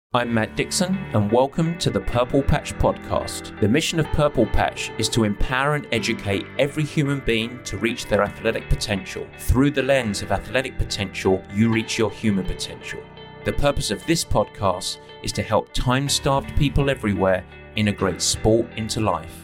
I'm Matt Dixon, and welcome to the Purple Patch Podcast. The mission of Purple Patch is to empower and educate every human being to reach their athletic potential. Through the lens of athletic potential, you reach your human potential. The purpose of this podcast is to help time-starved people everywhere integrate sport into life.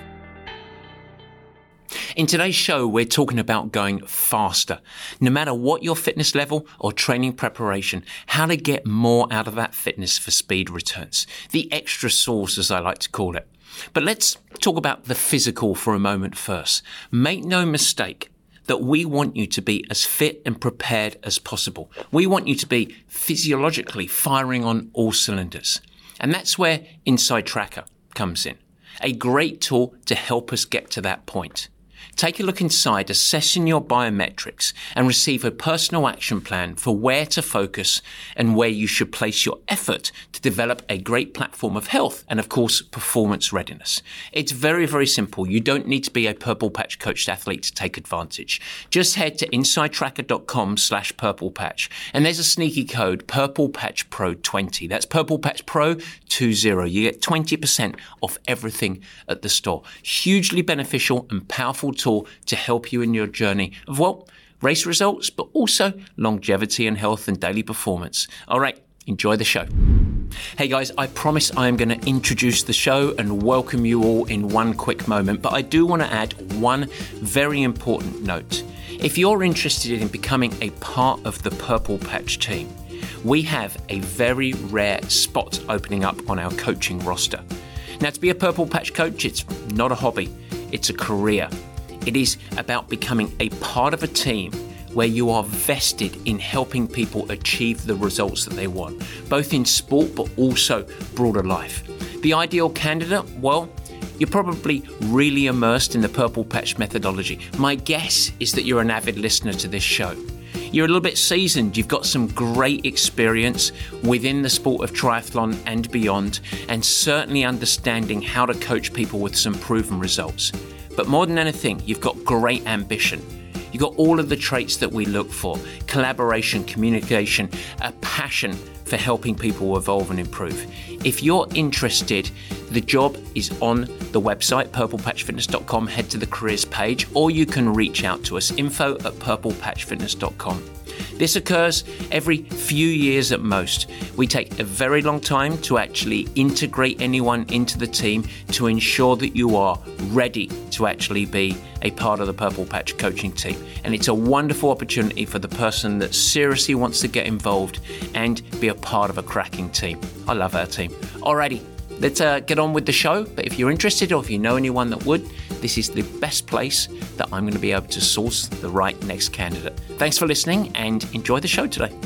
In today's show, we're talking about going faster. No matter what your fitness level or training preparation, how to get more out of that fitness for speed returns. The extra sauce, as I like to call it. But let's talk about the physical for a moment first. Make no mistake that we want you to be as fit and prepared as possible. We want you to be physiologically firing on all cylinders. And that's where Inside Tracker comes in. A great tool to help us get to that point. Take a look inside, assessing your biometrics, and receive a personal action plan for where to focus and where you should place your effort to develop a great platform of health and, of course, performance readiness. It's very, very simple. You don't need to be a Purple Patch coached athlete to take advantage. Just head to insidetracker.com/purplepatch, and there's a sneaky code, Purple Patch Pro 20. That's Purple Patch Pro 20. You get 20% off everything at the store. Hugely beneficial and powerful tool to help you in your journey of, well, race results, but also longevity and health and daily performance. All right, enjoy the show. Hey guys, I promise I am going to introduce the show and welcome you all in one quick moment, but I do want to add one very important note. If you're interested in becoming a part of the Purple Patch team, we have a very rare spot opening up on our coaching roster. Now, to be a Purple Patch coach, it's not a hobby, it's a career. It is about becoming a part of a team where you are vested in helping people achieve the results that they want, both in sport but also broader life. The ideal candidate, well, you're probably really immersed in the Purple Patch methodology. My guess is that you're an avid listener to this show. You're a little bit seasoned, you've got some great experience within the sport of triathlon and beyond, and certainly understanding how to coach people with some proven results. But more than anything, you've got great ambition. You've got all of the traits that we look for: collaboration, communication, a passion for helping people evolve and improve. If you're interested, the job is on the website, purplepatchfitness.com. Head to the careers page, or you can reach out to us, info@purplepatchfitness.com. This occurs every few years at most. We take a very long time to actually integrate anyone into the team to ensure that you are ready to actually be a part of the Purple Patch coaching team. And it's a wonderful opportunity for the person that seriously wants to get involved and be a part of a cracking team. I love our team. Alrighty, let's get on with the show. But if you're interested, or if you know anyone that would, this is the best place that I'm going to be able to source the right next candidate. Thanks for listening and enjoy the show today.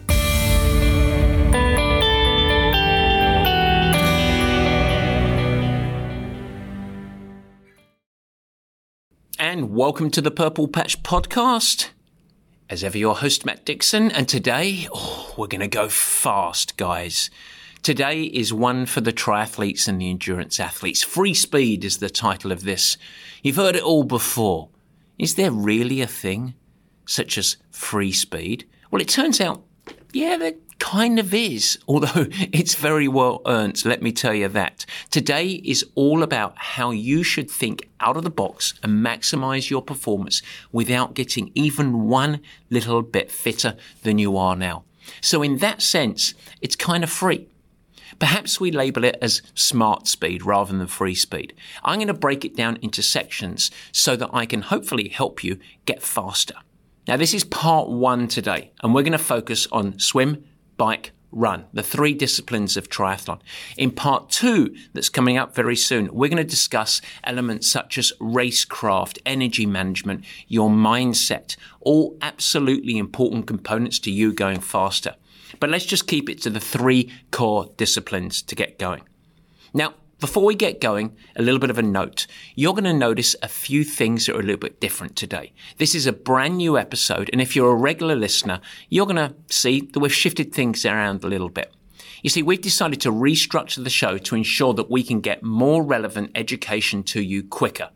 And welcome to the Purple Patch Podcast. As ever, your host, Matt Dixon. And today, we're going to go fast, guys. Today is one for the triathletes and the endurance athletes. Free speed is the title of this. You've heard it all before. Is there really a thing such as free speed? Well, it turns out, yeah, there kind of is, although it's very well earned, let me tell you that. Today is all about how you should think out of the box and maximize your performance without getting even one little bit fitter than you are now. So in that sense, it's kind of free. Perhaps we label it as smart speed rather than free speed. I'm going to break it down into sections so that I can hopefully help you get faster. Now, this is part one today, and we're going to focus on swim, bike, run, the three disciplines of triathlon. In part two, that's coming up very soon, we're going to discuss elements such as racecraft, energy management, your mindset, all absolutely important components to you going faster. But let's just keep it to the three core disciplines to get going. Now, before we get going, a little bit of a note. You're going to notice a few things that are a little bit different today. This is a brand new episode, and if you're a regular listener, you're going to see that we've shifted things around a little bit. You see, we've decided to restructure the show to ensure that we can get more relevant education to you quicker.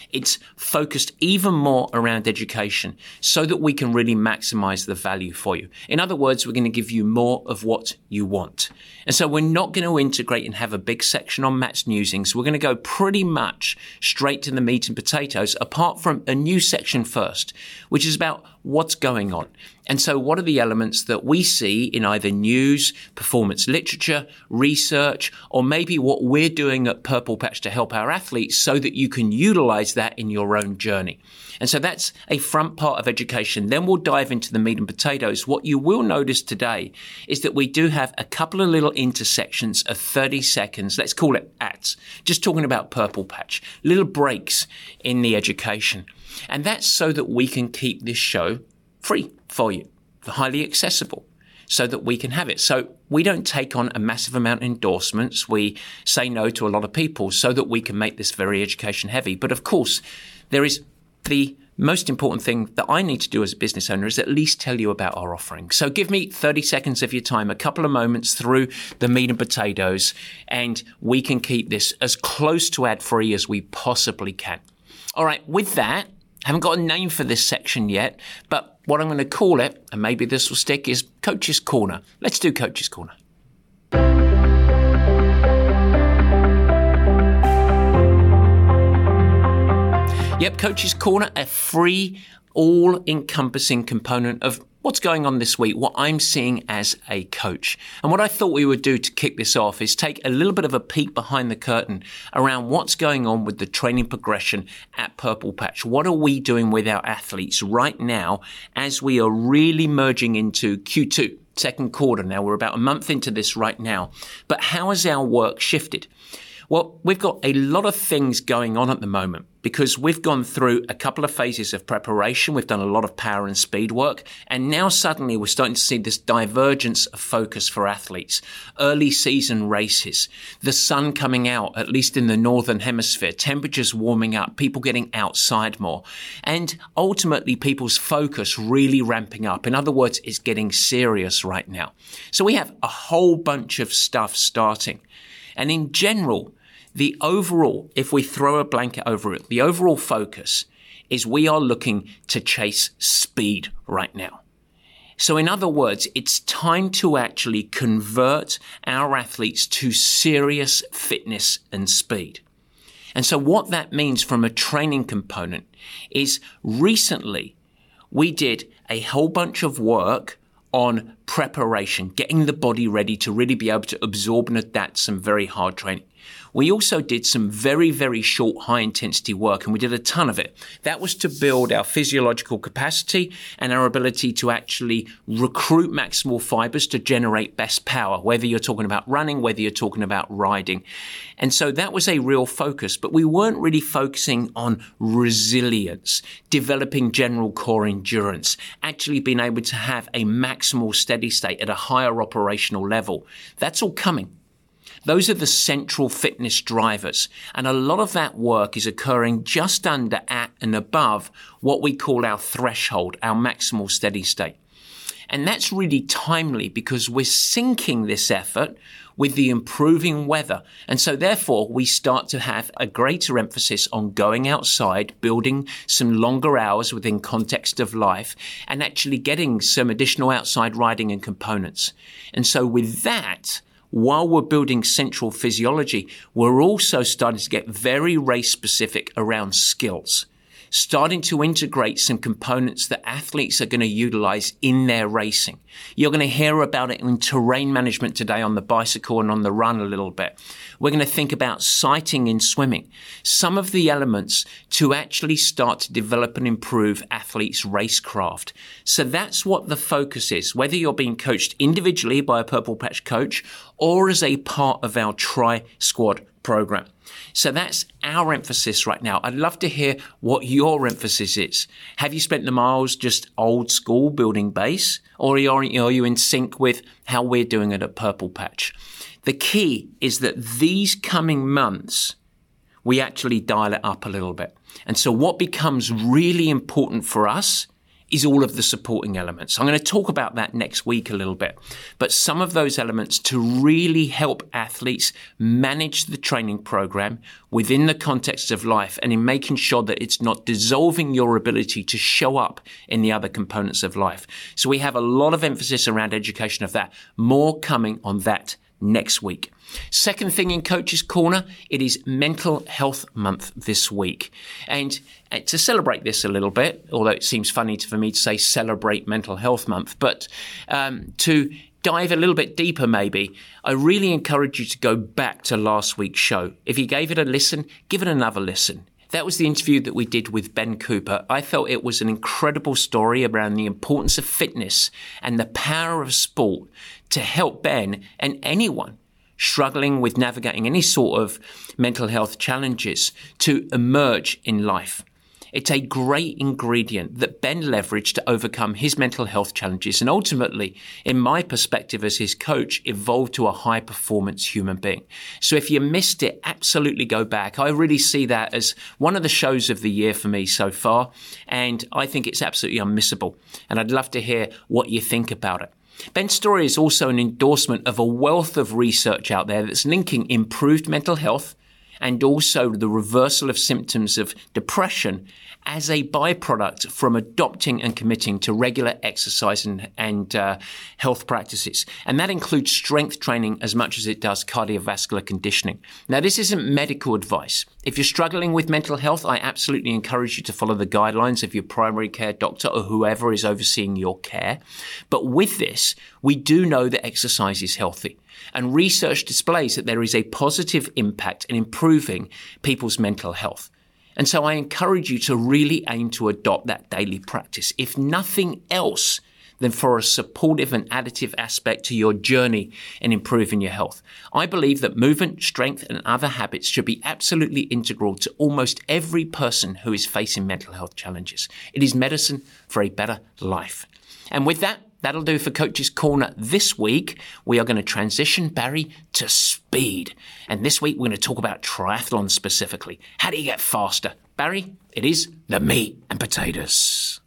It's focused even more around education so that we can really maximize the value for you. In other words, we're going to give you more of what you want. And so we're not going to integrate and have a big section on Matt's musings. We're going to go pretty much straight to the meat and potatoes, apart from a new section first, which is about what's going on. And so what are the elements that we see in either news, performance literature, research, or maybe what we're doing at Purple Patch to help our athletes so that you can utilize that in your own journey. And so that's a front part of education. Then we'll dive into the meat and potatoes. What you will notice today is that we do have a couple of little intersections of 30 seconds. Let's call it ATs. Just talking about Purple Patch. Little breaks in the education. And that's so that we can keep this show free for you, highly accessible, so that we can have it. So we don't take on a massive amount of endorsements. We say no to a lot of people so that we can make this very education heavy. But of course, there is the most important thing that I need to do as a business owner is at least tell you about our offering. So give me 30 seconds of your time, a couple of moments through the meat and potatoes, and we can keep this as close to ad-free as we possibly can. All right, with that, I haven't got a name for this section yet, but what I'm going to call it, and maybe this will stick, is Coach's Corner. Let's do Coach's Corner. Yep, Coach's Corner, a free, all-encompassing component of what's going on this week, what I'm seeing as a coach. And what I thought we would do to kick this off is take a little bit of a peek behind the curtain around what's going on with the training progression at Purple Patch. What are we doing with our athletes right now as we are really merging into Q2, second quarter now? We're about a month into this right now. But how has our work shifted? Well, we've got a lot of things going on at the moment because we've gone through a couple of phases of preparation. We've done a lot of power and speed work. And now suddenly we're starting to see this divergence of focus for athletes. Early season races, the sun coming out, at least in the northern hemisphere, temperatures warming up, people getting outside more. And ultimately people's focus really ramping up. In other words, it's getting serious right now. So we have a whole bunch of stuff starting. And in general, the overall, if we throw a blanket over it, the overall focus is we are looking to chase speed right now. So in other words, it's time to actually convert our athletes to serious fitness and speed. And so what that means from a training component is recently we did a whole bunch of work on preparation, getting the body ready to really be able to absorb and adapt some very hard training. We also did some very, very short, high-intensity work, and we did a ton of it. That was to build our physiological capacity and our ability to actually recruit maximal fibers to generate best power, whether you're talking about running, whether you're talking about riding. And so that was a real focus, but we weren't really focusing on resilience, developing general core endurance, actually being able to have a maximal steady state at a higher operational level. That's all coming. Those are the central fitness drivers. And a lot of that work is occurring just under, at, and above what we call our threshold, our maximal steady state. And that's really timely because we're syncing this effort with the improving weather. And so therefore, we start to have a greater emphasis on going outside, building some longer hours within context of life, and actually getting some additional outside riding and components. And so with that, while we're building central physiology, we're also starting to get very race specific around skills, starting to integrate some components that athletes are going to utilize in their racing. You're going to hear about it in terrain management today on the bicycle and on the run a little bit. We're going to think about sighting in swimming, some of the elements to actually start to develop and improve athletes' racecraft. So that's what the focus is, whether you're being coached individually by a Purple Patch coach or as a part of our Tri-Squad program. So that's our emphasis right now. I'd love to hear what your emphasis is. Have you spent the miles just old school building base, or are you in sync with how we're doing it at Purple Patch? The key is that these coming months, we actually dial it up a little bit. And so what becomes really important for us is all of the supporting elements. I'm going to talk about that next week a little bit. But some of those elements to really help athletes manage the training program within the context of life and in making sure that it's not dissolving your ability to show up in the other components of life. So we have a lot of emphasis around education of that. More coming on that next week. Second thing in Coach's Corner, it is Mental Health Month this week. And to celebrate this a little bit, although it seems funny for me to say celebrate Mental Health Month, but to dive a little bit deeper maybe, I really encourage you to go back to last week's show. If you gave it a listen, give it another listen. That was the interview that we did with Ben Cooper. I felt it was an incredible story around the importance of fitness and the power of sport to help Ben and anyone struggling with navigating any sort of mental health challenges to emerge in life. It's a great ingredient that Ben leveraged to overcome his mental health challenges and ultimately, in my perspective as his coach, evolved to a high-performance human being. So if you missed it, absolutely go back. I really see that as one of the shows of the year for me so far, and I think it's absolutely unmissable. And I'd love to hear what you think about it. Ben's story is also an endorsement of a wealth of research out there that's linking improved mental health and also the reversal of symptoms of depression as a byproduct from adopting and committing to regular exercise and health practices. And that includes strength training as much as it does cardiovascular conditioning. Now, this isn't medical advice. If you're struggling with mental health, I absolutely encourage you to follow the guidelines of your primary care doctor or whoever is overseeing your care. But with this, we do know that exercise is healthy. And research displays that there is a positive impact in improving people's mental health. And so I encourage you to really aim to adopt that daily practice. If nothing else, then for a supportive and additive aspect to your journey in improving your health. I believe that movement, strength, and other habits should be absolutely integral to almost every person who is facing mental health challenges. It is medicine for a better life. And with that, that'll do for Coach's Corner this week. We are going to transition, Barry, to speed. And this week, we're going to talk about triathlon specifically. How do you get faster? Barry, it is the meat and potatoes.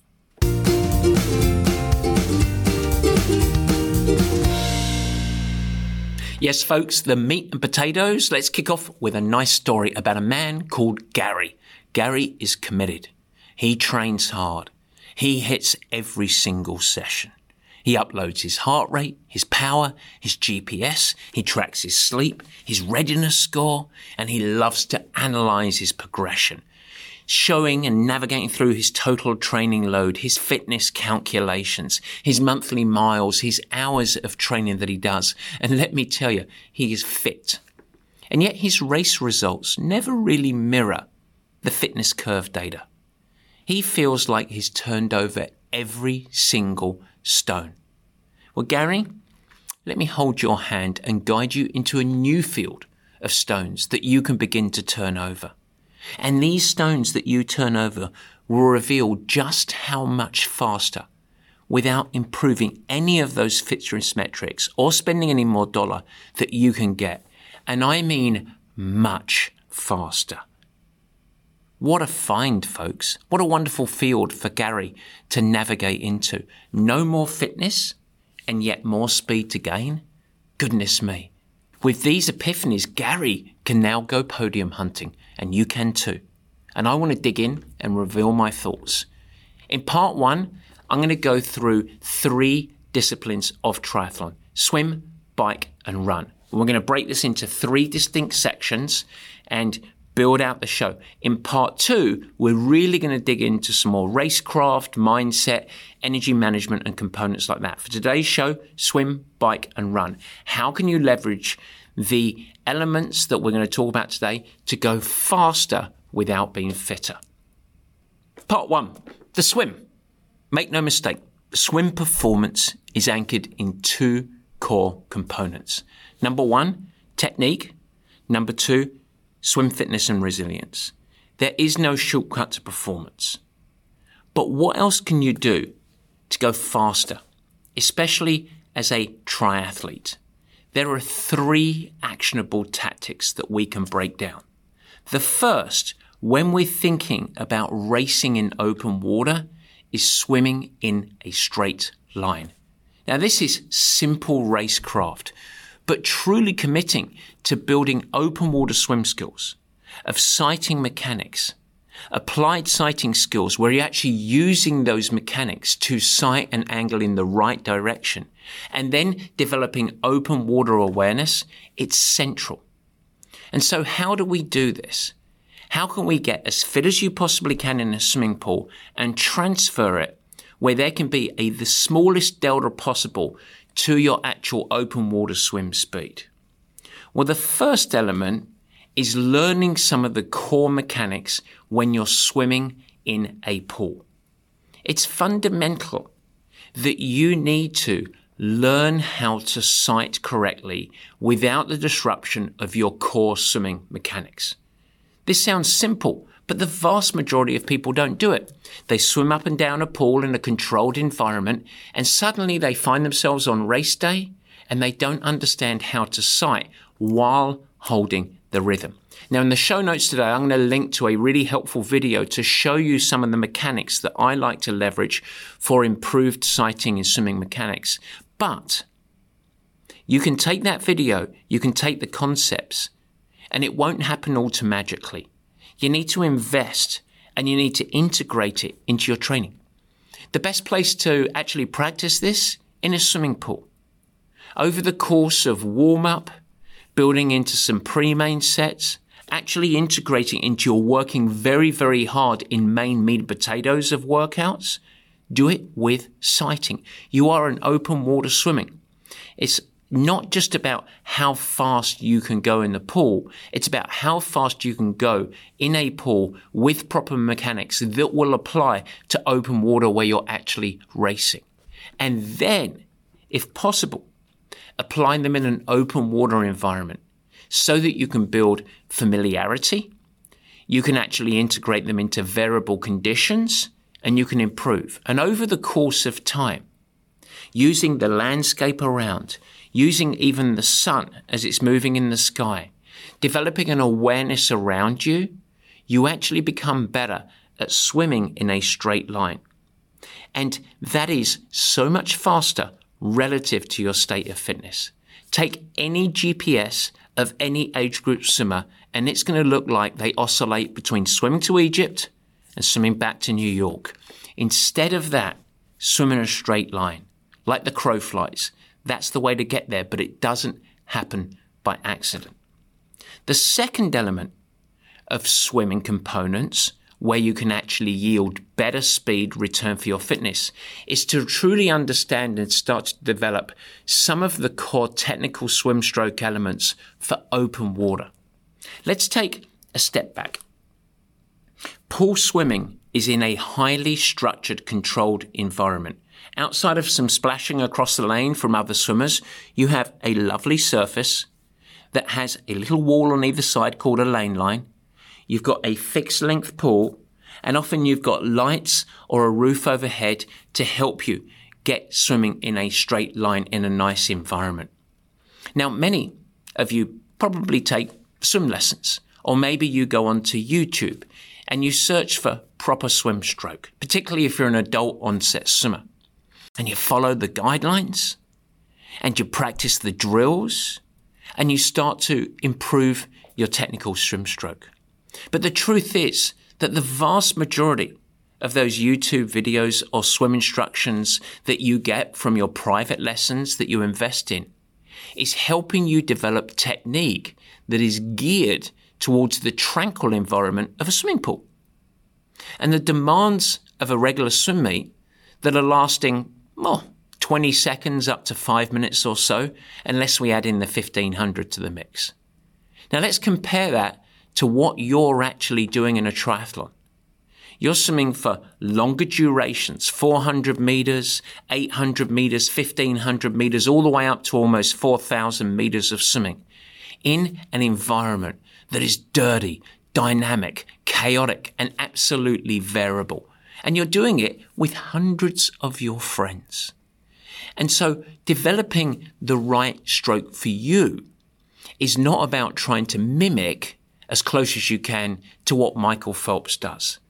Yes, folks, the meat and potatoes. Let's kick off with a nice story about a man called Gary. Gary is committed. He trains hard. He hits every single session. He uploads his heart rate, his power, his GPS, he tracks his sleep, his readiness score, and he loves to analyze his progression, showing and navigating through his total training load, his fitness calculations, his monthly miles, his hours of training that he does. And let me tell you, he is fit. And yet his race results never really mirror the fitness curve data. He feels like he's turned over every single stone. Well, Gary, let me hold your hand and guide you into a new field of stones that you can begin to turn over. And these stones that you turn over will reveal just how much faster, without improving any of those fitness metrics or spending any more dollar, that you can get. And I mean much faster. What a find, folks. What a wonderful field for Gary to navigate into. No more fitness and yet more speed to gain? Goodness me. With these epiphanies, Gary can now go podium hunting, and you can too. And I want to dig in and reveal my thoughts. In part one, I'm going to go through 3 disciplines of triathlon: swim, bike, and run. We're going to break this into 3 distinct sections and build out the show. In part 2, we're really going to dig into some more racecraft, mindset, energy management, and components like that. For today's show, swim, bike, and run. How can you leverage the elements that we're going to talk about today to go faster without being fitter? Part 1, the swim. Make no mistake, swim performance is anchored in 2 core components. Number 1, technique. Number 2, swim fitness and resilience. There is no shortcut to performance. But what else can you do to go faster, especially as a triathlete? There are 3 actionable tactics that we can break down. The first, when we're thinking about racing in open water, is swimming in a straight line. Now, this is simple racecraft, but truly committing to building open water swim skills, of sighting mechanics, applied sighting skills where you're actually using those mechanics to sight and angle in the right direction, and then developing open water awareness, it's central. And so how do we do this? How can we get as fit as you possibly can in a swimming pool and transfer it where there can be the smallest delta possible to your actual open water swim speed? Well, the first element is learning some of the core mechanics when you're swimming in a pool. It's fundamental that you need to learn how to sight correctly without the disruption of your core swimming mechanics. This sounds simple, but the vast majority of people don't do it. They swim up and down a pool in a controlled environment, and suddenly they find themselves on race day, and they don't understand how to sight while holding the rhythm. Now, in the show notes today, I'm going to link to a really helpful video to show you some of the mechanics that I like to leverage for improved sighting and swimming mechanics. But you can take that video, you can take the concepts, and it won't happen automatically. You need to invest and you need to integrate it into your training. The best place to actually practice this in a swimming pool. Over the course of warm-up, building into some pre-main sets, actually integrating into your working very, very hard in main meat and potatoes of workouts, do it with sighting. You are an open water swimming. It's not just about how fast you can go in the pool. It's about how fast you can go in a pool with proper mechanics that will apply to open water where you're actually racing. And then, if possible, applying them in an open water environment so that you can build familiarity, you can actually integrate them into variable conditions, and you can improve. And over the course of time, using the landscape around, using even the sun as it's moving in the sky, developing an awareness around you, you actually become better at swimming in a straight line. And that is so much faster relative to your state of fitness. Take any GPS of any age group swimmer, and it's going to look like they oscillate between swimming to Egypt and swimming back to New York. Instead of that, swim in a straight line, like the crow flies. That's the way to get there, but it doesn't happen by accident. The second element of swimming components, where you can actually yield better speed return for your fitness, is to truly understand and start to develop some of the core technical swim stroke elements for open water. Let's take a step back. Pool swimming is in a highly structured, controlled environment. Outside of some splashing across the lane from other swimmers, you have a lovely surface that has a little wall on either side called a lane line. You've got a fixed length pool, and often you've got lights or a roof overhead to help you get swimming in a straight line in a nice environment. Now, many of you probably take swim lessons, or maybe you go onto YouTube and you search for proper swim stroke, particularly if you're an adult onset swimmer. And you follow the guidelines, and you practice the drills, and you start to improve your technical swim stroke. But the truth is that the vast majority of those YouTube videos or swim instructions that you get from your private lessons that you invest in is helping you develop technique that is geared towards the tranquil environment of a swimming pool. And the demands of a regular swim meet that are lasting 20 seconds up to 5 minutes or so, unless we add in the 1500 to the mix. Now let's compare that to what you're actually doing in a triathlon. You're swimming for longer durations, 400 meters, 800 meters, 1500 meters, all the way up to almost 4,000 meters of swimming in an environment that is dirty, dynamic, chaotic, and absolutely variable. And you're doing it with hundreds of your friends. And so developing the right stroke for you is not about trying to mimic as close as you can to what Michael Phelps does.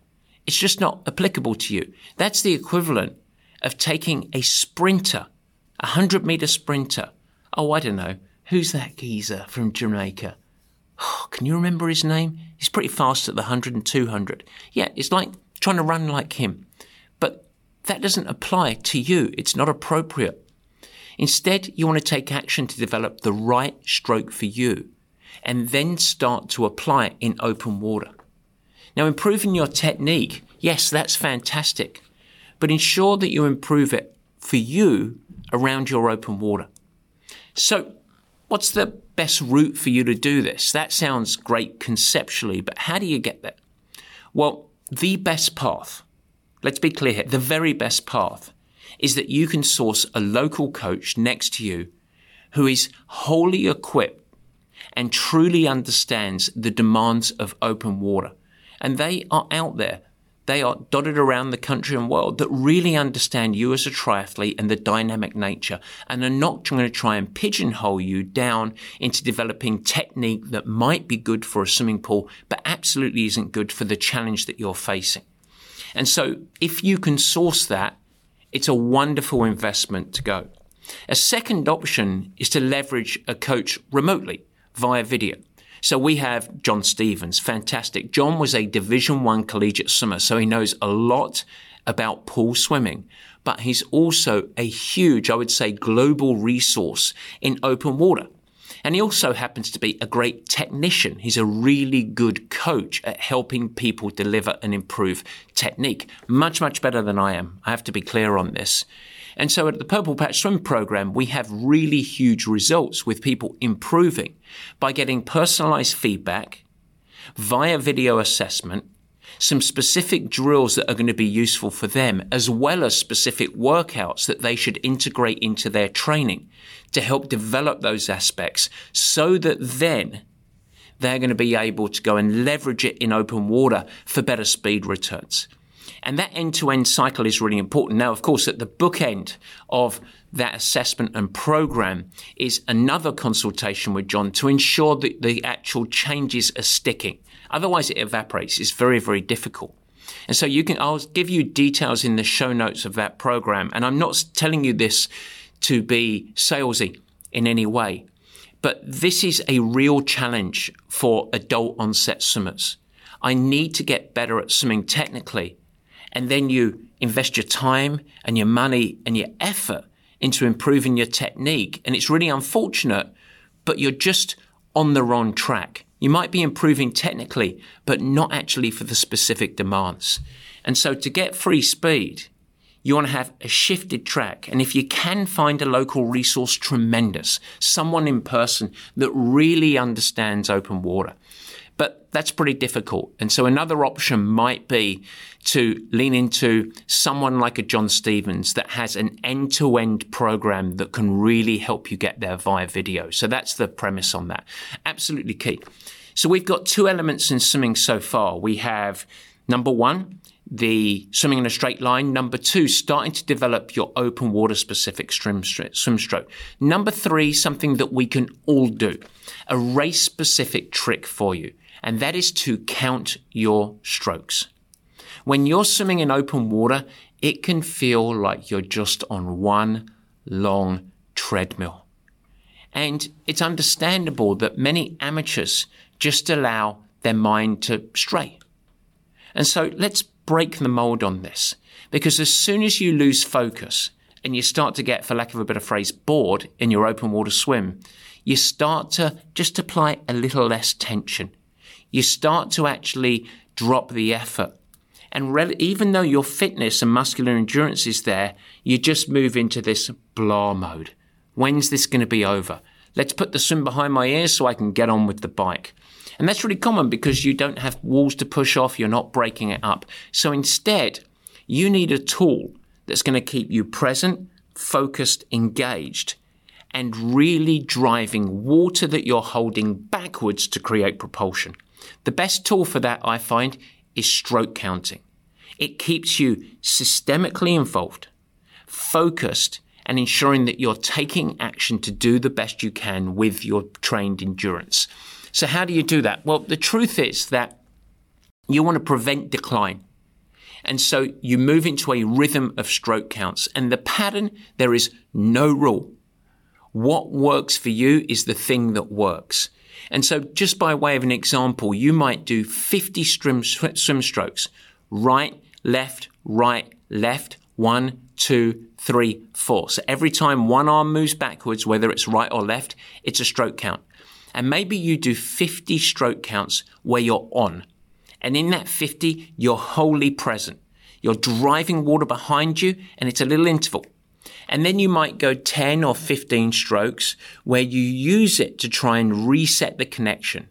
It's just not applicable to you. That's the equivalent of taking a sprinter, a 100-meter sprinter. Oh, I don't know. Who's that geezer from Jamaica? Oh, can you remember his name? He's pretty fast at the 100 and 200. Yeah, it's like trying to run like him. But that doesn't apply to you. It's not appropriate. Instead, you want to take action to develop the right stroke for you and then start to apply it in open water. Now, improving your technique, yes, that's fantastic, but ensure that you improve it for you around your open water. So, what's the best route for you to do this? That sounds great conceptually, but how do you get there? Well, the best path, let's be clear here, the very best path is that you can source a local coach next to you who is wholly equipped and truly understands the demands of open water. And they are out there. They are dotted around the country and world that really understand you as a triathlete and the dynamic nature and are not going to try and pigeonhole you down into developing technique that might be good for a swimming pool, but absolutely isn't good for the challenge that you're facing. And so if you can source that, it's a wonderful investment to go. A second option is to leverage a coach remotely via video. So we have John Stevens, fantastic. John was a Division I collegiate swimmer, so he knows a lot about pool swimming, but he's also a huge, I would say, global resource in open water. And he also happens to be a great technician. He's a really good coach at helping people deliver and improve technique. Much, much better than I am. I have to be clear on this. And so at the Purple Patch Swim program, we have really huge results with people improving by getting personalized feedback via video assessment, some specific drills that are going to be useful for them, as well as specific workouts that they should integrate into their training to help develop those aspects so that then they're going to be able to go and leverage it in open water for better speed returns. And that end-to-end cycle is really important. Now, of course, at the bookend of that assessment and program is another consultation with John to ensure that the actual changes are sticking. Otherwise, it evaporates. It's very, very difficult. And so I'll give you details in the show notes of that program. And I'm not telling you this to be salesy in any way, but this is a real challenge for adult onset swimmers. I need to get better at swimming technically. And then you invest your time and your money and your effort into improving your technique. And it's really unfortunate, but you're just on the wrong track. You might be improving technically, but not actually for the specific demands. And so to get free speed, you want to have a shifted track. And if you can find a local resource, tremendous. Someone in person that really understands open water. But that's pretty difficult. And so another option might be to lean into someone like a John Stevens that has an end-to-end program that can really help you get there via video. So that's the premise on that. Absolutely key. So we've got two elements in swimming so far. We have, number one, the swimming in a straight line. Number two, starting to develop your open water specific swim stroke. Number three, something that we can all do, a race specific trick for you. And that is to count your strokes. When you're swimming in open water, it can feel like you're just on one long treadmill. And it's understandable that many amateurs just allow their mind to stray. And so let's break the mold on this, because as soon as you lose focus and you start to get, for lack of a better phrase, bored in your open water swim, you start to just apply a little less tension. You start to actually drop the effort. And even though your fitness and muscular endurance is there, you just move into this blah mode. When's this going to be over? Let's put the swim behind my ears so I can get on with the bike. And that's really common because you don't have walls to push off. You're not breaking it up. So instead, you need a tool that's going to keep you present, focused, engaged, and really driving water that you're holding backwards to create propulsion. The best tool for that, I find, is stroke counting. It keeps you systemically involved, focused, and ensuring that you're taking action to do the best you can with your trained endurance. So how do you do that? Well, the truth is that you want to prevent decline. And so you move into a rhythm of stroke counts. And the pattern, there is no rule. What works for you is the thing that works. And so just by way of an example, you might do 50 swim strokes. Right, left, 1, 2, 3, 4. So every time one arm moves backwards, whether it's right or left, it's a stroke count. And maybe you do 50 stroke counts where you're on. And in that 50, you're wholly present. You're driving water behind you, and it's a little interval. And then you might go 10 or 15 strokes where you use it to try and reset the connection.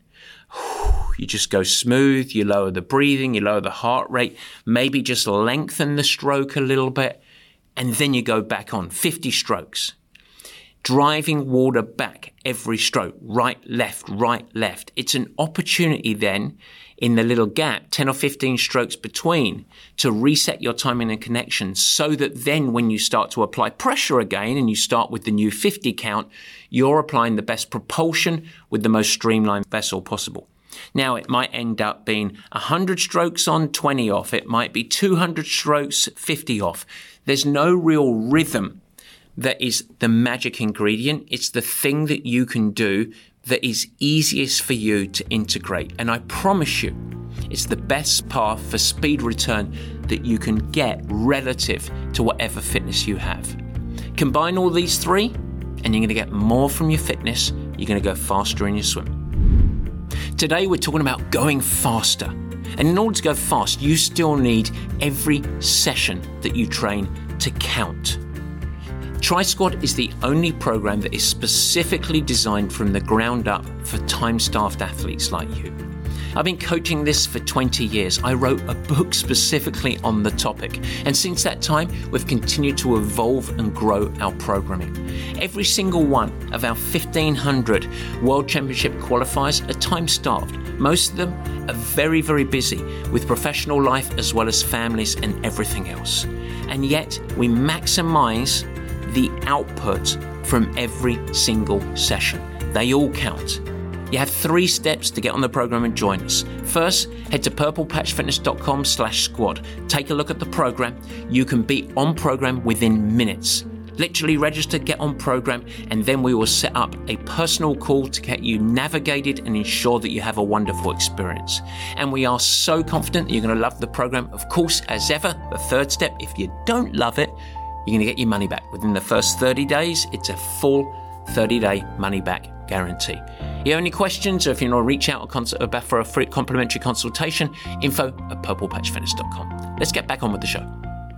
You just go smooth, you lower the breathing, you lower the heart rate, maybe just lengthen the stroke a little bit, and then you go back on 50 strokes. Driving water back every stroke, right, left. It's an opportunity then in the little gap, 10 or 15 strokes between, to reset your timing and connection so that then when you start to apply pressure again and you start with the new 50 count, you're applying the best propulsion with the most streamlined vessel possible. Now, it might end up being 100 strokes on, 20 off. It might be 200 strokes, 50 off. There's no real rhythm that is the magic ingredient. It's the thing that you can do that is easiest for you to integrate. And I promise you, it's the best path for speed return that you can get relative to whatever fitness you have. Combine all these three, and you're going to get more from your fitness. You're going to go faster in your swim. Today, we're talking about going faster. And in order to go fast, you still need every session that you train to count. Tri-Squad is the only program that is specifically designed from the ground up for time-starved athletes like you. I've been coaching this for 20 years. I wrote a book specifically on the topic. And since that time, we've continued to evolve and grow our programming. Every single one of our 1,500 World Championship qualifiers are time-starved. Most of them are very, very busy with professional life as well as families and everything else. And yet, we maximize the output from every single session. They all count. You have 3 steps to get on the program and join us. First, head to purplepatchfitness.com/squad. Take a look at the program. You can be on program within minutes. Literally register, get on program, and then we will set up a personal call to get you navigated and ensure that you have a wonderful experience. And we are so confident that you're going to love the program. Of course, as ever, the third step, if you don't love it, you're going to get your money back. Within the first 30 days, it's a full 30-day money-back guarantee. If you have any questions, or if you want to reach out for a free complimentary consultation, info@purplepatchfitness.com. Let's get back on with the show.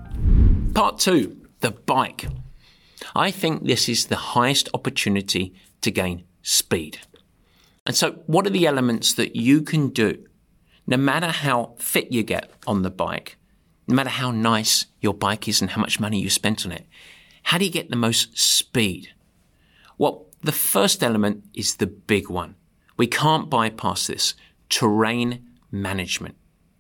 Part 2, the bike. I think this is the highest opportunity to gain speed. And so what are the elements that you can do, no matter how fit you get on the bike, no matter how nice your bike is and how much money you spent on it? How do you get the most speed? Well, the first element is the big one. We can't bypass this: terrain management.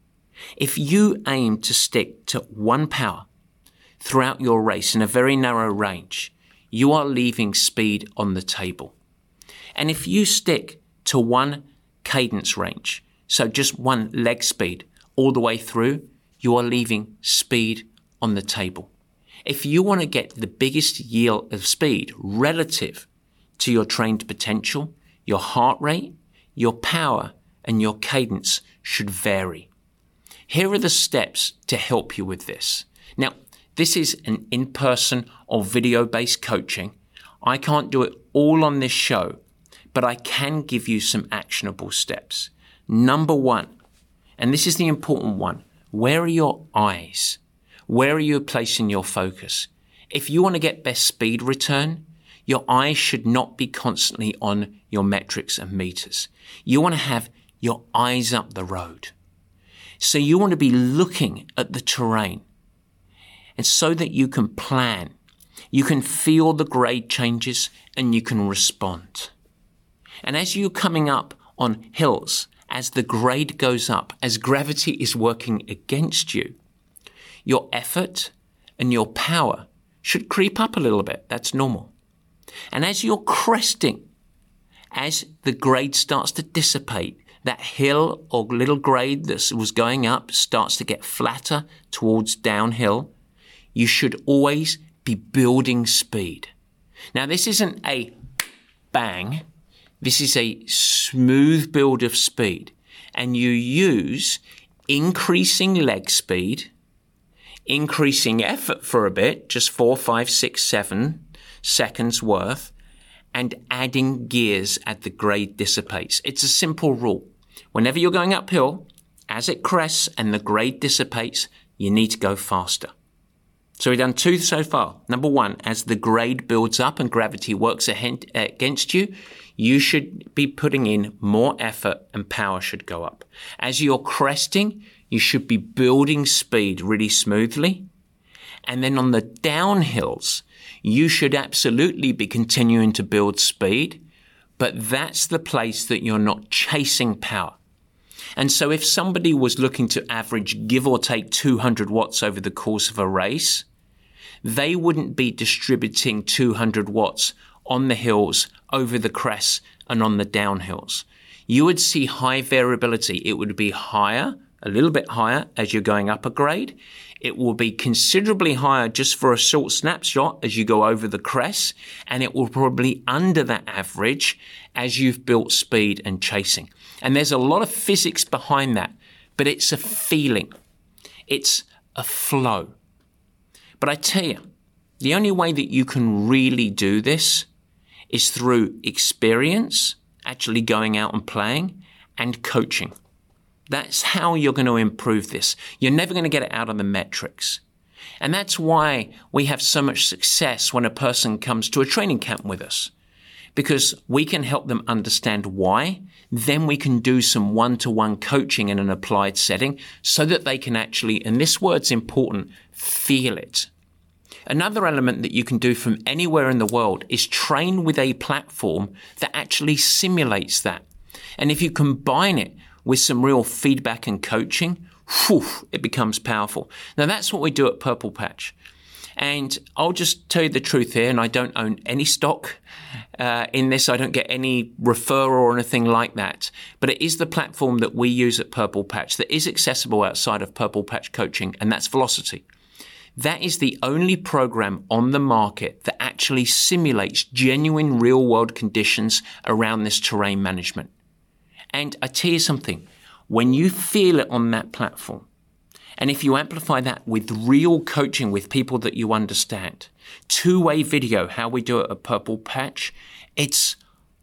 If you aim to stick to one power throughout your race in a very narrow range, you are leaving speed on the table. And if you stick to one cadence range, so just one leg speed all the way through, you are leaving speed on the table. If you want to get the biggest yield of speed relative to your trained potential, your heart rate, your power, and your cadence should vary. Here are the steps to help you with this. Now, this is an in-person or video-based coaching. I can't do it all on this show, but I can give you some actionable steps. Number 1, and this is the important one: where are your eyes? Where are you placing your focus? If you want to get best speed return, your eyes should not be constantly on your metrics and meters. You want to have your eyes up the road. So you want to be looking at the terrain, and so that you can plan, you can feel the grade changes, and you can respond. And as you're coming up on hills, as the grade goes up, as gravity is working against you, your effort and your power should creep up a little bit. That's normal. And as you're cresting, as the grade starts to dissipate that hill or little grade that was going up starts to get flatter towards downhill, you should always be building speed. Now, this isn't a bang. This is a smooth build of speed. And you use increasing leg speed, increasing effort for a bit, just 4, 5, 6, 7 seconds worth, and adding gears as the grade dissipates. It's a simple rule. Whenever you're going uphill, as it crests and the grade dissipates, you need to go faster. So we've done 2 so far. Number 1, as the grade builds up and gravity works against you, you should be putting in more effort and power should go up. As you're cresting, you should be building speed really smoothly. And then on the downhills, you should absolutely be continuing to build speed, but that's the place that you're not chasing power. And so if somebody was looking to average, give or take 200 watts over the course of a race, they wouldn't be distributing 200 watts on the hills, over the crests, and on the downhills. You would see high variability. It would be higher, a little bit higher as you're going up a grade. It will be considerably higher just for a short snapshot as you go over the crest, and it will probably under that average as you've built speed and chasing. And there's a lot of physics behind that, but it's a feeling. It's a flow. But I tell you, the only way that you can really do this is through experience, actually going out and playing, and coaching. That's how you're going to improve this. You're never going to get it out of the metrics. And that's why we have so much success when a person comes to a training camp with us, because we can help them understand why. Then we can do some one-to-one coaching in an applied setting so that they can actually, and this word's important, feel it. Another element that you can do from anywhere in the world is train with a platform that actually simulates that. And if you combine it with some real feedback and coaching, it becomes powerful. Now, that's what we do at Purple Patch. And I'll just tell you the truth here, and I don't own any stock in this. I don't get any referral or anything like that. But it is the platform that we use at Purple Patch that is accessible outside of Purple Patch coaching, and that's Velocity. That is the only program on the market that actually simulates genuine real-world conditions around this terrain management. And I tell you something, when you feel it on that platform, and if you amplify that with real coaching with people that you understand, two-way video, how we do it at Purple Patch, it's,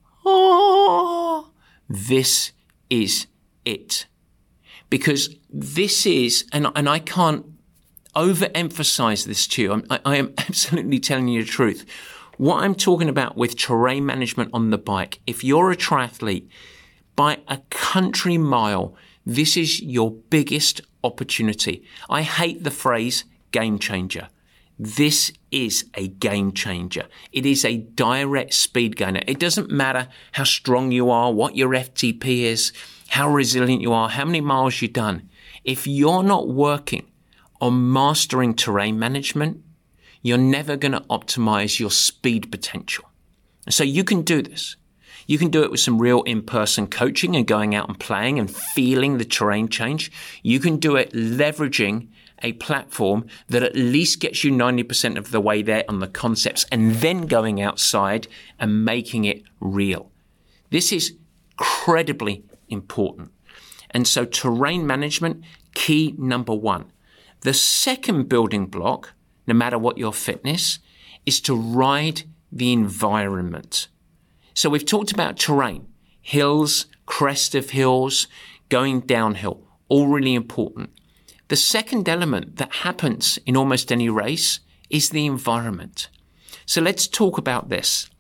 this is it. Because this is, and I can't overemphasize this to you. I am absolutely telling you the truth. What I'm talking about with terrain management on the bike, if you're a triathlete, by a country mile, this is your biggest opportunity. I hate the phrase game changer. This is a game changer. It is a direct speed gainer. It doesn't matter how strong you are, what your FTP is, how resilient you are, how many miles you've done. If you're not working on mastering terrain management, you're never going to optimize your speed potential. So you can do this. You can do it with some real in-person coaching and going out and playing and feeling the terrain change. You can do it leveraging a platform that at least gets you 90% of the way there on the concepts and then going outside and making it real. This is incredibly important. And so terrain management, key number 1. The second building block, no matter what your fitness, is to ride the environment. So we've talked about terrain, hills, crest of hills, going downhill, all really important. The second element that happens in almost any race is the environment. So let's talk about this.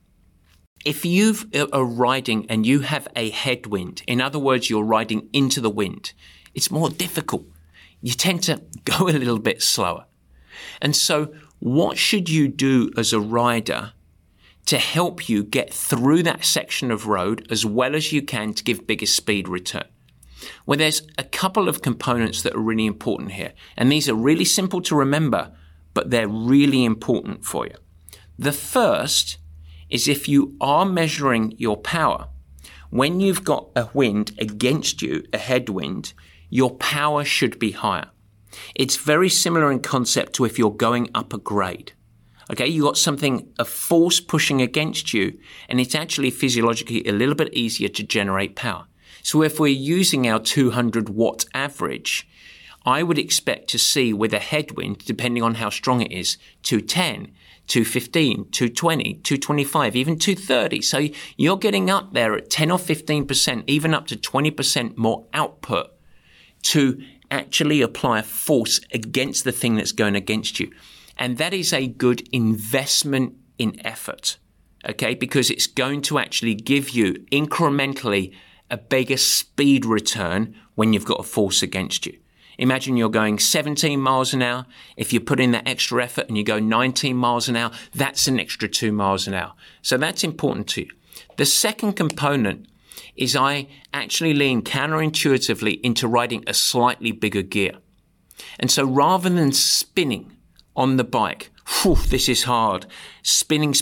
If you are riding and you have a headwind, in other words, you're riding into the wind, it's more difficult. You tend to go a little bit slower. And so what should you do as a rider to help you get through that section of road as well as you can to give biggest speed return? Well, there's a couple of components that are really important here. And these are really simple to remember, but they're really important for you. The first is if you are measuring your power, when you've got a wind against you, a headwind, your power should be higher. It's very similar in concept to if you're going up a grade. Okay, you got a force pushing against you, and it's actually physiologically a little bit easier to generate power. So if we're using our 200 watt average, I would expect to see with a headwind, depending on how strong it is, 210, 215, 220, 225, even 230. So you're getting up there at 10 or 15%, even up to 20% more output to actually apply a force against the thing that's going against you. And that is a good investment in effort, okay? Because it's going to actually give you incrementally a bigger speed return when you've got a force against you. Imagine you're going 17 miles an hour. If you put in that extra effort and you go 19 miles an hour, that's an extra 2 miles an hour. So that's important to you. The second component is I actually lean counterintuitively into riding a slightly bigger gear. And so rather than spinning on the bike, this is hard, spinning,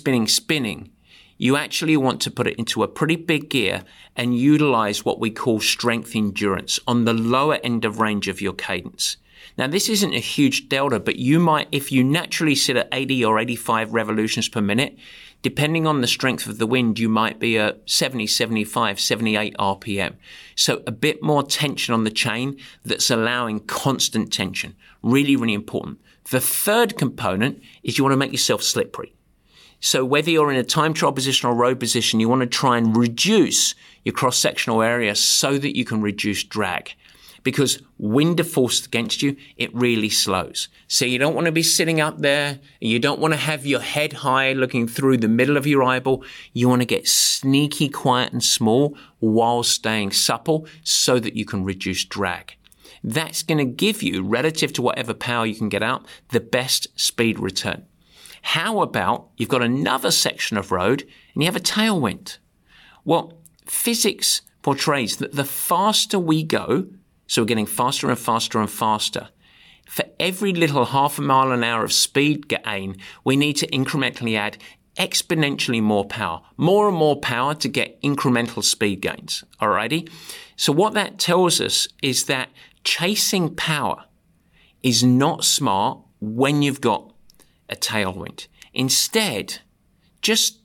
you actually want to put it into a pretty big gear and utilize what we call strength endurance on the lower end of range of your cadence. Now, this isn't a huge delta, but you might, if you naturally sit at 80 or 85 revolutions per minute, depending on the strength of the wind, you might be at 70, 75, 78 RPM. So a bit more tension on the chain that's allowing constant tension. Really, really important. The third component is you want to make yourself slippery. So whether you're in a time trial position or road position, you want to try and reduce your cross-sectional area so that you can reduce drag. Because wind forced against you, it really slows. So you don't want to be sitting up there. You don't want to have your head high looking through the middle of your eyeball. You want to get sneaky, quiet and small while staying supple so that you can reduce drag. That's going to give you, relative to whatever power you can get out, the best speed return. How about you've got another section of road and you have a tailwind? Well, physics portrays that the faster we go, so we're getting faster and faster and faster, for every little half a mile an hour of speed gain, we need to incrementally add exponentially more power, more and more power to get incremental speed gains. Alrighty? So what that tells us is that chasing power is not smart when you've got a tailwind. Instead, just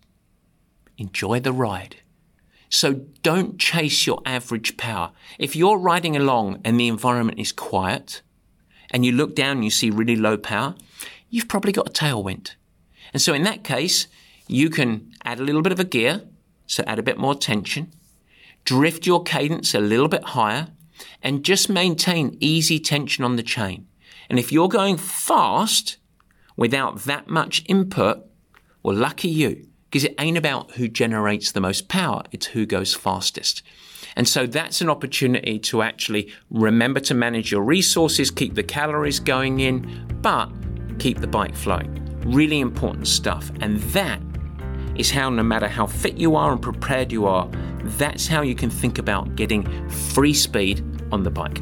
enjoy the ride. So don't chase your average power. If you're riding along and the environment is quiet and you look down and you see really low power, you've probably got a tailwind. And so in that case, you can add a little bit of a gear, so add a bit more tension, drift your cadence a little bit higher, and just maintain easy tension on the chain. And if you're going fast without that much input, well, lucky you, because it ain't about who generates the most power, it's who goes fastest. And so that's an opportunity to actually remember to manage your resources, keep the calories going in, but keep the bike flowing. Really important stuff. And that is how, no matter how fit you are and prepared you are, that's how you can think about getting free speed on the bike.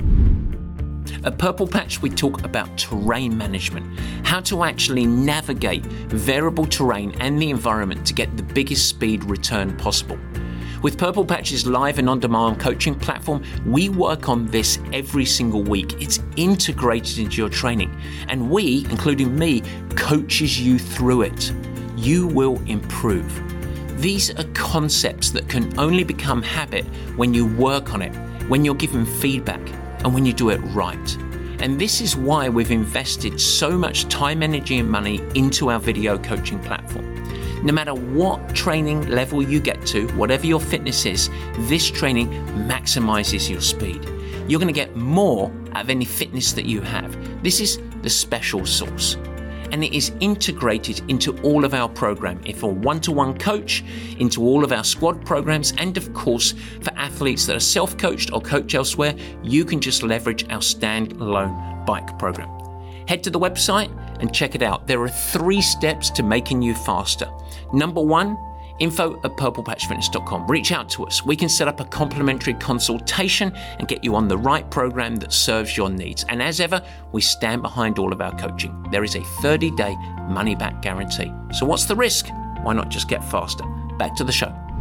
At Purple Patch, we talk about terrain management, how to actually navigate variable terrain and the environment to get the biggest speed return possible. With Purple Patch's live and on-demand coaching platform, we work on this every single week. It's integrated into your training, and we, including me, coaches you through it. You will improve. These are concepts that can only become habit when you work on it, when you're given feedback, and when you do it right. And this is why we've invested so much time, energy, and money into our video coaching platform. No matter what training level you get to, whatever your fitness is, this training maximizes your speed. You're going to get more out of any fitness that you have. This is the special sauce. And it is integrated into all of our program. If a one-to-one coach, into all of our squad programs, and of course, for athletes that are self-coached or coach elsewhere, you can just leverage our standalone bike program. Head to the website and check it out. There are 3 steps to making you faster. Number 1, info@purplepatchfitness.com. Reach out to us. We can set up a complimentary consultation and get you on the right program that serves your needs. And as ever, we stand behind all of our coaching. There is a 30-day money-back guarantee. So what's the risk? Why not just get faster? Back to the show.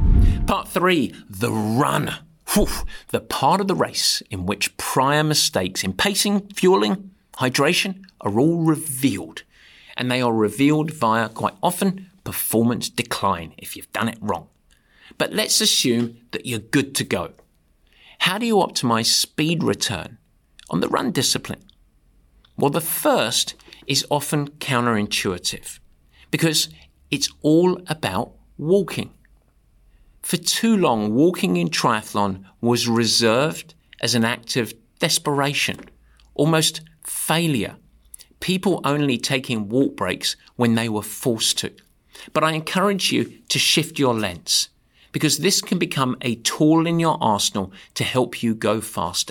Part 3, the run. Whew, the part of the race in which prior mistakes in pacing, fueling, hydration are all revealed. And they are revealed via, quite often, performance decline if you've done it wrong. But let's assume that you're good to go. How do you optimize speed return on the run discipline? Well, the first is often counterintuitive because it's all about walking. For too long, walking in triathlon was reserved as an act of desperation, almost failure. People only taking walk breaks when they were forced to. But I encourage you to shift your lens because this can become a tool in your arsenal to help you go faster.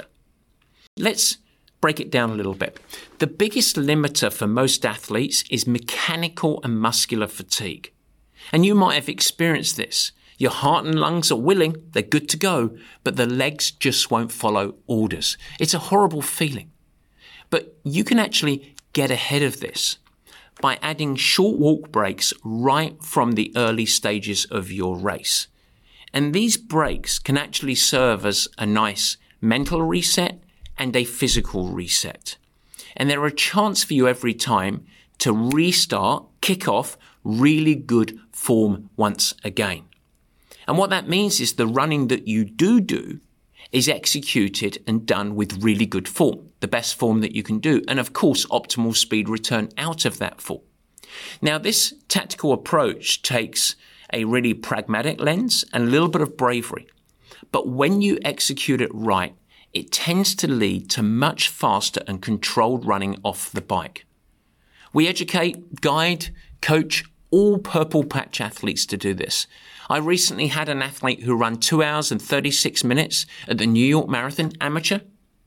Let's break it down a little bit. The biggest limiter for most athletes is mechanical and muscular fatigue. And you might have experienced this. Your heart and lungs are willing, they're good to go, but the legs just won't follow orders. It's a horrible feeling. But you can actually get ahead of this by adding short walk breaks right from the early stages of your race. And these breaks can actually serve as a nice mental reset and a physical reset. And they're a chance for you every time to restart, kick off really good form once again. And what that means is the running that you do is executed and done with really good form, the best form that you can do, and of course, optimal speed return out of that form. Now, this tactical approach takes a really pragmatic lens and a little bit of bravery. But when you execute it right, it tends to lead to much faster and controlled running off the bike. We educate, guide, coach all Purple Patch athletes to do this. I recently had an athlete who ran 2 hours and 36 minutes at the New York Marathon Amateur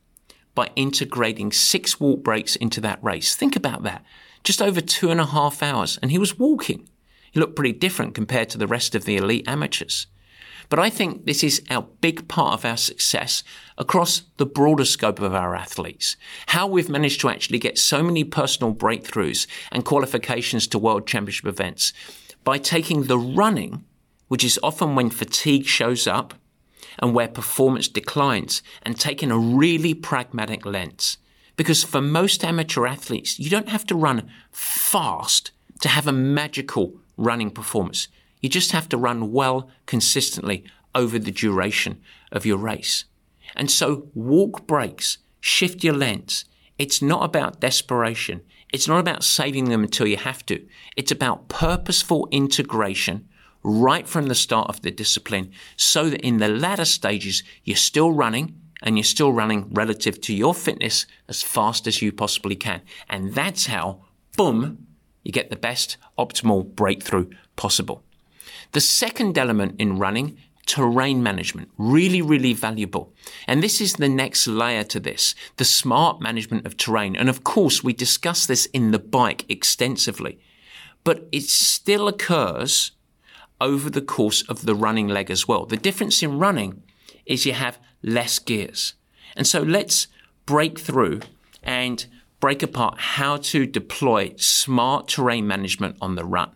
by integrating 6 walk breaks into that race. Think about that. Just over 2.5 hours. And he was walking. He looked pretty different compared to the rest of the elite amateurs. But I think this is a big part of our success across the broader scope of our athletes. How we've managed to actually get so many personal breakthroughs and qualifications to world championship events by taking the running, which is often when fatigue shows up and where performance declines, and taking a really pragmatic lens. Because for most amateur athletes, you don't have to run fast to have a magical running performance. You just have to run well consistently over the duration of your race. And so walk breaks, shift your lens. It's not about desperation. It's not about saving them until you have to. It's about purposeful integration right from the start of the discipline so that in the latter stages, you're still running and you're still running relative to your fitness as fast as you possibly can. And that's how, boom, you get the best optimal breakthrough possible. The second element in running, terrain management, really, really valuable. And this is the next layer to this, the smart management of terrain. And of course, we discuss this in the bike extensively, but it still occurs over the course of the running leg as well. The difference in running is you have less gears. And so let's break through and break apart how to deploy smart terrain management on the run.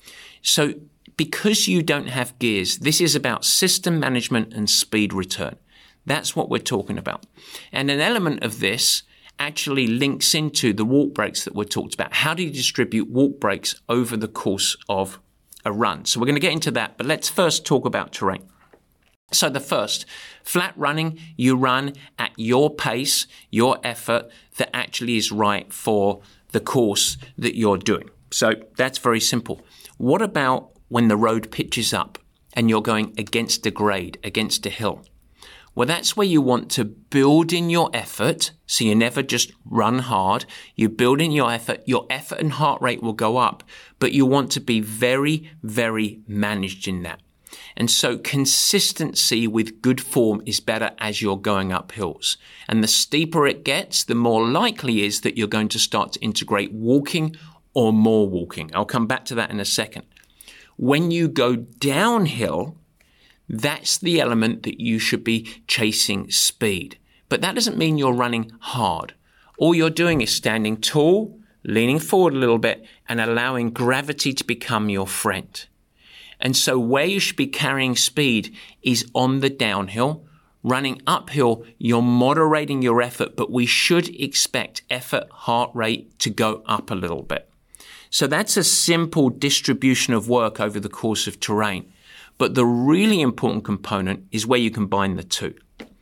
So because you don't have gears, this is about system management and speed return. That's what we're talking about. And an element of this actually links into the walk breaks that we talked about. How do you distribute walk breaks over the course of a run? So we're going to get into that, but let's first talk about terrain. So the first, flat running, you run at your pace, your effort that actually is right for the course that you're doing. So that's very simple. What about when the road pitches up and you're going against a grade, against a hill? Well, that's where you want to build in your effort. So you never just run hard. You build in your effort and heart rate will go up, but you want to be very, very managed in that. And so consistency with good form is better as you're going up hills. And the steeper it gets, the more likely is that you're going to start to integrate walking or more walking. I'll come back to that in a second. When you go downhill, that's the element that you should be chasing speed. But that doesn't mean you're running hard. All you're doing is standing tall, leaning forward a little bit, and allowing gravity to become your friend. And so where you should be carrying speed is on the downhill. Running uphill, you're moderating your effort, but we should expect effort heart rate to go up a little bit. So that's a simple distribution of work over the course of terrain. But the really important component is where you combine the two.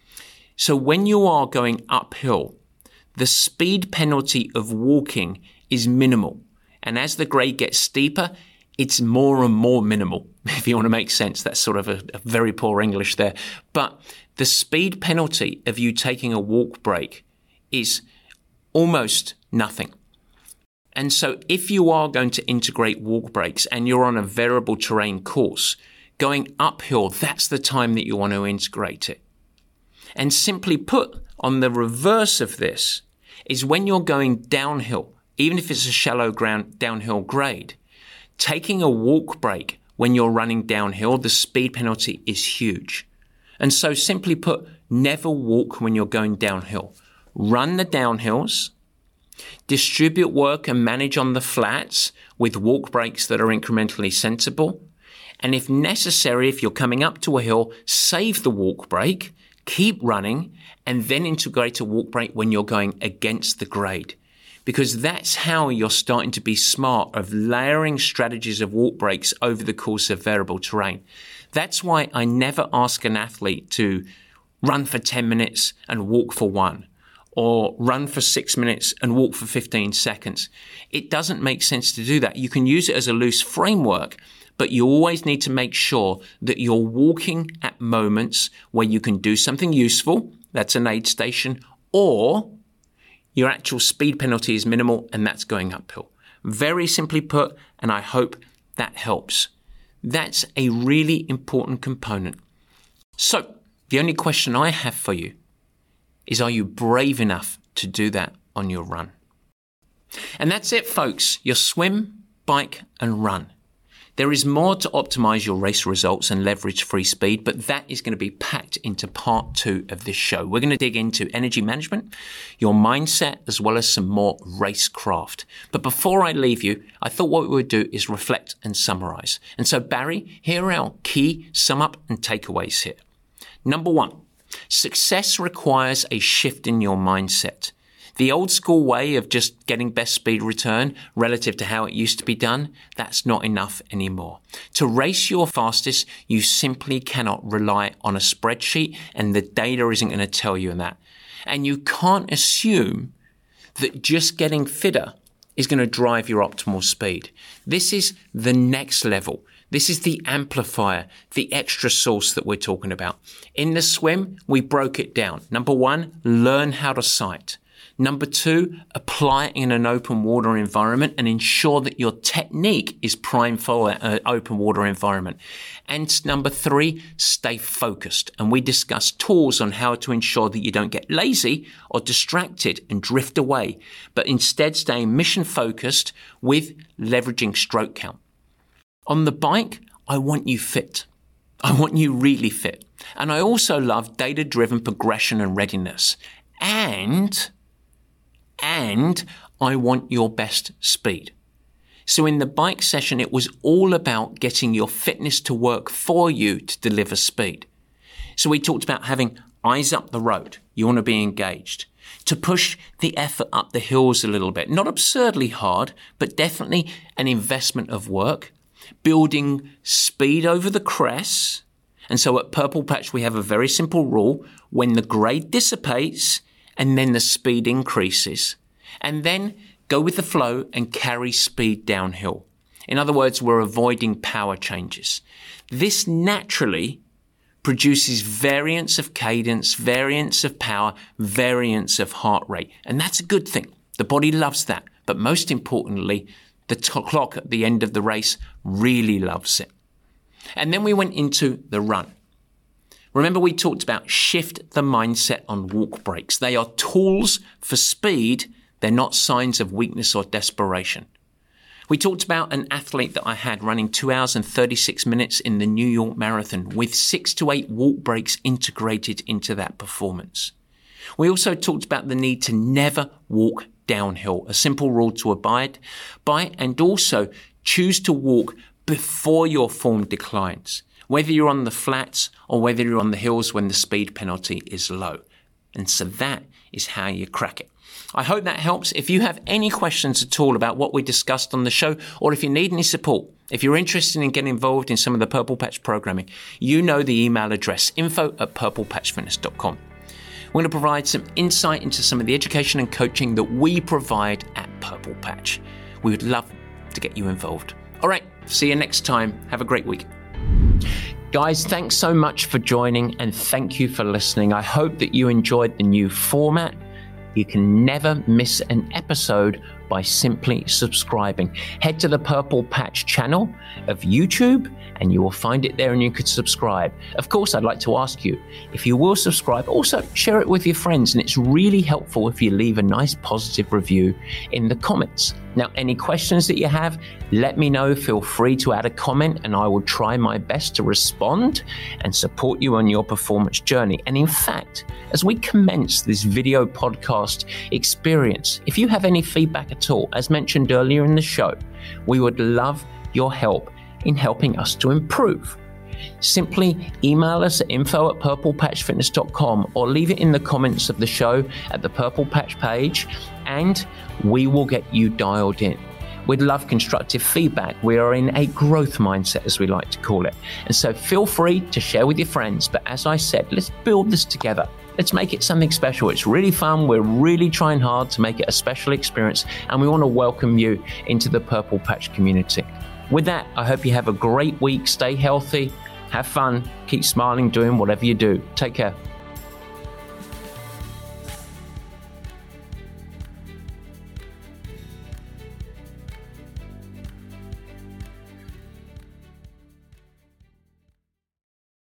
So when you are going uphill, the speed penalty of walking is minimal. And as the grade gets steeper, it's more and more minimal, if you want to make sense. That's sort of a very poor English there. But the speed penalty of you taking a walk break is almost nothing. And so if you are going to integrate walk breaks and you're on a variable terrain course, going uphill, that's the time that you want to integrate it. And simply put, on the reverse of this is when you're going downhill, even if it's a shallow downhill grade, taking a walk break when you're running downhill, the speed penalty is huge. And so simply put, never walk when you're going downhill. Run the downhills, distribute work and manage on the flats with walk breaks that are incrementally sensible. And if necessary, if you're coming up to a hill, save the walk break, keep running, and then integrate a walk break when you're going against the grade. Because that's how you're starting to be smart of layering strategies of walk breaks over the course of variable terrain. That's why I never ask an athlete to run for 10 minutes and walk for 1, or run for 6 minutes and walk for 15 seconds. It doesn't make sense to do that. You can use it as a loose framework, but you always need to make sure that you're walking at moments where you can do something useful, that's an aid station, or your actual speed penalty is minimal, and that's going uphill. Very simply put, and I hope that helps. That's a really important component. So, the only question I have for you is, are you brave enough to do that on your run? And that's it, folks. Your swim, bike, and run. There is more to optimize your race results and leverage free speed, but that is going to be packed into part 2 of this show. We're going to dig into energy management, your mindset, as well as some more racecraft. But before I leave you, I thought what we would do is reflect and summarize. And so, Barry, here are our key sum up and takeaways here. Number 1, success requires a shift in your mindset. The old school way of just getting best speed return relative to how it used to be done, that's not enough anymore. To race your fastest, you simply cannot rely on a spreadsheet, and the data isn't going to tell you that. And you can't assume that just getting fitter is going to drive your optimal speed. This is the next level. This is the amplifier, the extra sauce that we're talking about. In the swim, we broke it down. Number 1, learn how to sight. Number 2, apply it in an open water environment and ensure that your technique is primed for an open water environment. And number 3, stay focused. And we discuss tools on how to ensure that you don't get lazy or distracted and drift away, but instead stay mission focused with leveraging stroke count. On the bike, I want you fit. I want you really fit. And I also love data-driven progression and readiness. And I want your best speed. So in the bike session, it was all about getting your fitness to work for you to deliver speed. So we talked about having eyes up the road. You want to be engaged. To push the effort up the hills a little bit. Not absurdly hard, but definitely an investment of work. Building speed over the crests. And so at Purple Patch, we have a very simple rule. When the grade dissipates and then the speed increases, and then go with the flow and carry speed downhill. In other words, we're avoiding power changes. This naturally produces variance of cadence, variance of power, variance of heart rate. And that's a good thing. The body loves that. But most importantly, the clock at the end of the race really loves it. And then we went into the run. Remember, we talked about shift the mindset on walk breaks. They are tools for speed. They're not signs of weakness or desperation. We talked about an athlete that I had running 2 hours and 36 minutes in the New York Marathon with 6 to 8 walk breaks integrated into that performance. We also talked about the need to never walk downhill, a simple rule to abide by, and also choose to walk before your form declines, whether you're on the flats or whether you're on the hills when the speed penalty is low. And so that is how you crack it. I hope that helps. If you have any questions at all about what we discussed on the show, or if you need any support, if you're interested in getting involved in some of the Purple Patch programming, you know the email address, info@purplepatchfitness.com. We're going to provide some insight into some of the education and coaching that we provide at Purple Patch. We would love to get you involved. All right, see you next time. Have a great week. Guys, thanks so much for joining and thank you for listening. I hope that you enjoyed the new format. You can never miss an episode by simply subscribing. Head to the Purple Patch channel of YouTube and you will find it there and you could subscribe. Of course, I'd like to ask you, if you will subscribe, also share it with your friends, and it's really helpful if you leave a nice positive review in the comments. Now, any questions that you have, let me know. Feel free to add a comment and I will try my best to respond and support you on your performance journey. And in fact, as we commence this video podcast experience, if you have any feedback at all, as mentioned earlier in the show, we would love your help in helping us to improve. Simply email us at info@purplepatchfitness.com or leave it in the comments of the show at the Purple Patch page and we will get you dialed in. We'd love constructive feedback. We are in a growth mindset, as we like to call it. And so feel free to share with your friends. But as I said, let's build this together. Let's make it something special. It's really fun. We're really trying hard to make it a special experience. And we want to welcome you into the Purple Patch community. With that, I hope you have a great week. Stay healthy. Have fun. Keep smiling, doing whatever you do. Take care.